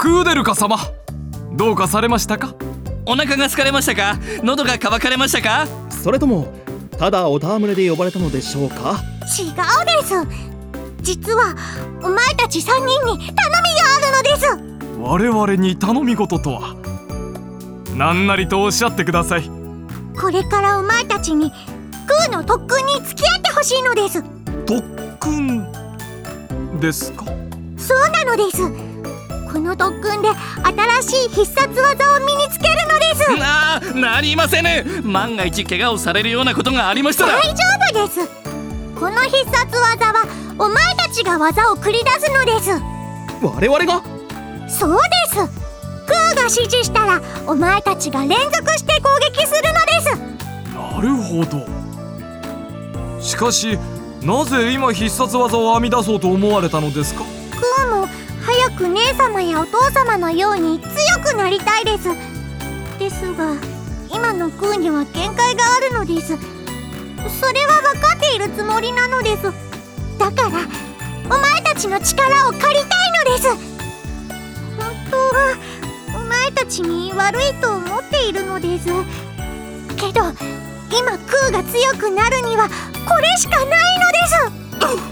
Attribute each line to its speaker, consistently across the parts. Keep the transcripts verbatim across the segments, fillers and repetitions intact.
Speaker 1: クーデルカ様、どうかされましたか？
Speaker 2: お腹が空かれましたか？喉が渇かれましたか？
Speaker 3: それともただお戯れで呼ばれたのでしょうか？
Speaker 4: 違うです。実はお前たちさんにんに頼みがあるのです。
Speaker 1: 我々に頼み事とは？何なりとおっしゃってください。
Speaker 4: これからお前たちにクーの特訓に付き合ってほしいのです。
Speaker 1: 特訓ですか？
Speaker 4: そうなのです。この特訓で新しい必殺技を身につけるのです。
Speaker 2: なあ、なりませぬ。万が一怪我をされるようなことがありましたら。
Speaker 4: 大丈夫です。この必殺技はお前たちが技を繰り出すのです。
Speaker 3: 我々が？
Speaker 4: そうです。クーが指示したらお前たちが連続して攻撃するのです。
Speaker 1: なるほど。しかしなぜ今必殺技を編み出そうと思われたのですか？
Speaker 4: クーも早く姉様やお父様のように強くなりたいです。ですが今のクーには限界があるのです。それは分かっているつもりなのです。だからお前たちの力を借りたいのです。本当はお前たちに悪いと思っているのですけど、今クーが強くなるにはこれしかないのです。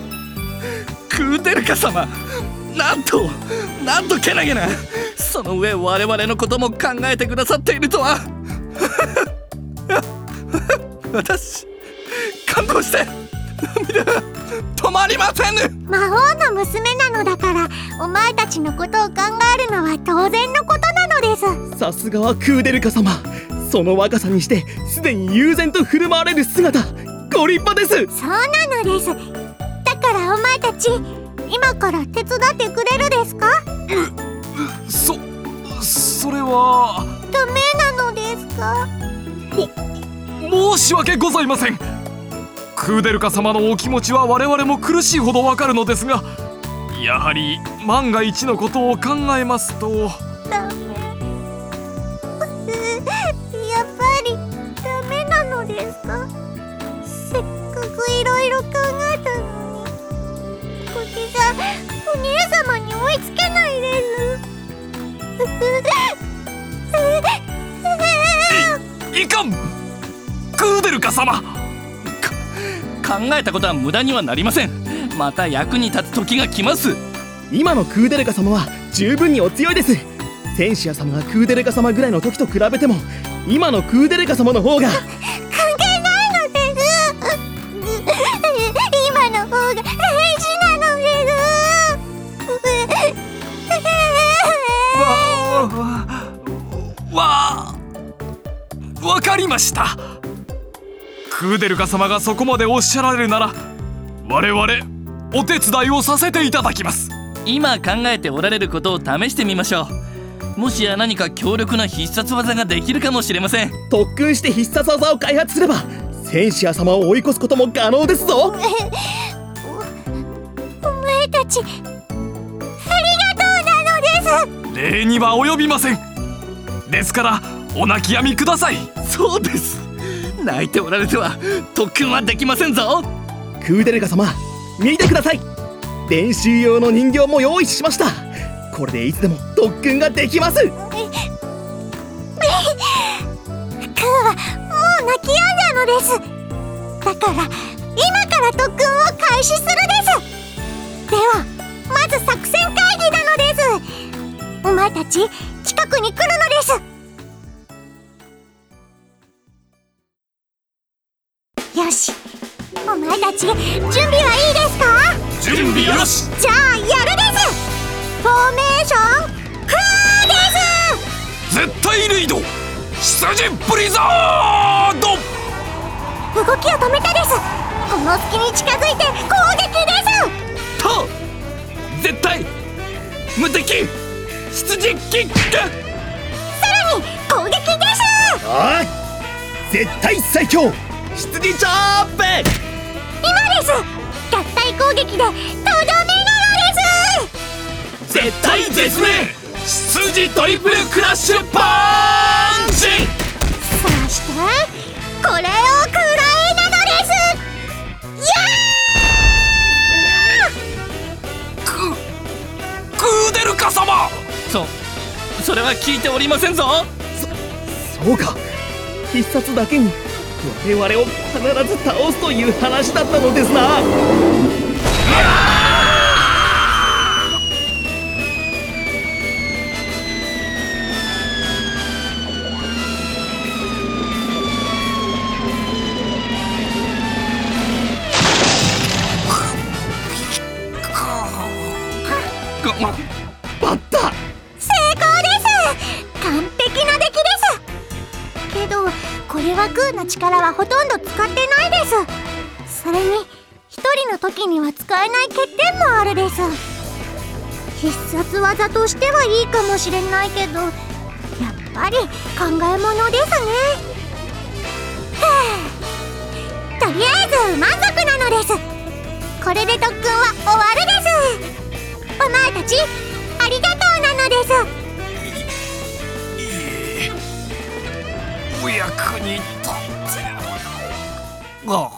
Speaker 2: クーデルカ様、なんとなんとけなげな。その上我々のことも考えてくださっているとは。私感動して涙が止まりませぬ。
Speaker 4: 魔王の娘なのだからお前たちのことを考えるのは当然のことなのです。
Speaker 3: さすがはクーデルカ様。その若さにしてすでに悠然と振る舞われる姿、ご立派です。
Speaker 4: そうなのです。だからお前たち今から手伝ってくれるですか？
Speaker 1: う、そ、それは
Speaker 4: ダメなのですか？
Speaker 1: も、申し訳ございません。クーデルカ様のお気持ちは我々も苦しいほどわかるのですが、やはり万が一のことを考えますと。
Speaker 4: ダメやっぱりダメなのですか？せっかくいろいろ考えたのに、これじゃお姉様に追いつけないです。
Speaker 1: い、いかん、クーデルカ様。
Speaker 2: 考えたことは無駄にはなりません。また役に立つ時が来ます。
Speaker 3: 今のクーデルカ様は十分にお強いです。センシア様がクーデルカ様ぐらいの時と比べても今のクーデルカ様の方が
Speaker 4: 関係ないのです。今の方が大事なのです。
Speaker 1: わ、わ、わかりました。クーデルカ様がそこまでおっしゃられるなら我々お手伝いをさせていただきます。
Speaker 2: 今考えておられることを試してみましょう。もしや何か強力な必殺技ができるかもしれません。
Speaker 3: 特訓して必殺技を開発すればセンシア様を追い越すことも可能ですぞ。
Speaker 4: お, お前たちありがとうなのです。
Speaker 1: 礼には及びません。ですからお泣き止みください。
Speaker 2: そうです。泣いておられては特訓はできませんぞ。
Speaker 3: クーデルカ様、見てください。練習用の人形も用意しました。これでいつでも特訓ができます。クー
Speaker 4: はもう泣き止んだのです。だから今から特訓を開始するです。ではまず作戦会議なのです。お前たち近くに来るのです。よし、お前たち準備はいいですか？
Speaker 1: 準備よし。
Speaker 4: じゃあやるです。フォーメーションフーです。
Speaker 1: 絶対リード羊ブリザード。
Speaker 4: 動きを止めたです。この隙に近づいて攻撃です。
Speaker 2: と絶対無敵羊キック。
Speaker 4: さらに攻撃です。
Speaker 3: はい、絶対最強羊ジャンプ。
Speaker 4: 今です。合体攻撃でとどめなのです。
Speaker 2: 絶対絶命羊トリプルクラッシュパンチ。
Speaker 4: そしてこれを食らえなのです。や
Speaker 1: ククーデルカ様。
Speaker 2: そそれは聞いておりませんぞ。
Speaker 3: そうか、必殺だけに我々を必ず倒すという話だったのですな。バッタ、
Speaker 4: 成功です。完璧な出来です。けどこれはグーの力はほとんど使ってないです。それに一人の時には使えない欠点もあるです。必殺技としてはいいかもしれないけど、やっぱり考えものですね。はあ、とりあえず満足なのです。これで特訓は終わるです。お前たちありがとうなのです。
Speaker 1: お役に立ってあ